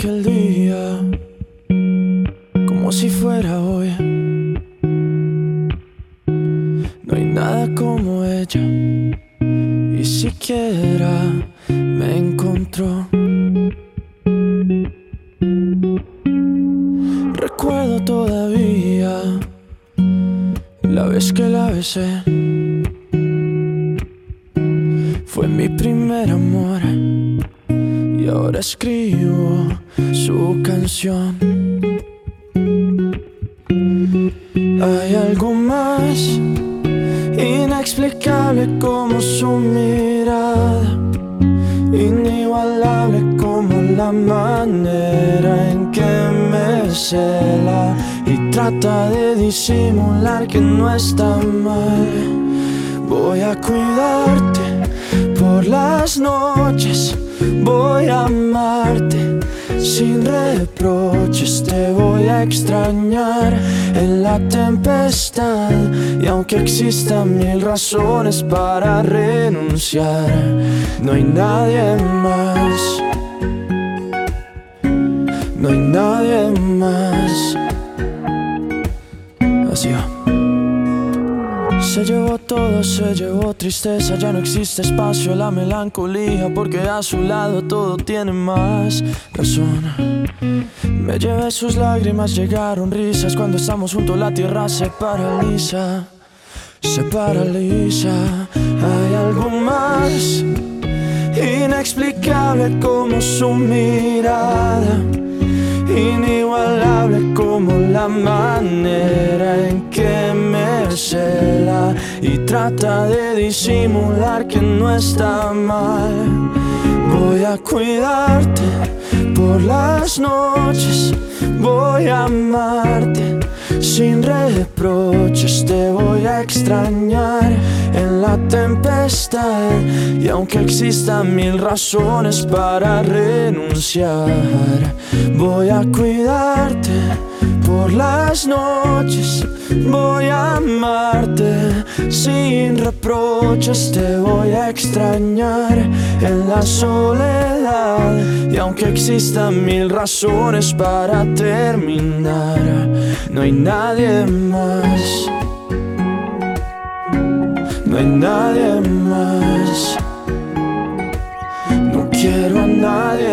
aquel día, como si fuera hoy. No hay nada como ella, y siquiera me encontró. Recuerdo todavía la vez que la besé. Fue mi primer amor y ahora escribo su canción. Hay algo más inexplicable como su mirada, inigualable como la manera en que me cela y trata de disimular que no está mal. Voy a cuidarte por las noches, voy a amarte sin reproches, te voy a extrañar en la tempestad. Y aunque existan mil razones para renunciar, no hay nadie más, no hay nadie más. Así va. Se llevó todo, se llevó tristeza, ya no existe espacio a la melancolía, porque a su lado todo tiene más razón. Me llevé sus lágrimas, llegaron risas, cuando estamos juntos la tierra se paraliza, se paraliza. Hay algo más inexplicable como su mirada, inigualable como la manera en que me cela y trata de disimular que no está mal. Voy a cuidarte por las noches, voy a amarte sin reproches, te voy a extrañar en la tempestad. Y aunque existan mil razones para renunciar, voy a cuidarte por las noches, voy a amarte sin reproches, te voy a extrañar en la soledad. Y aunque existan mil razones para terminar, no hay nadie más, no hay nadie más. No quiero a nadie